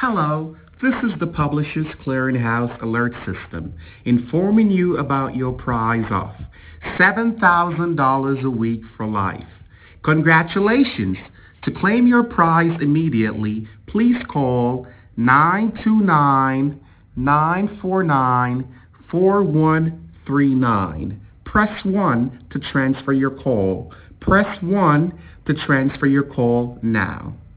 Hello, this is the Publishers Clearinghouse Alert System informing you about your prize of $7,000 a week for life. Congratulations! To claim your prize immediately, please call 929-949-4139. Press 1 to transfer your call. Press 1 to transfer your call now.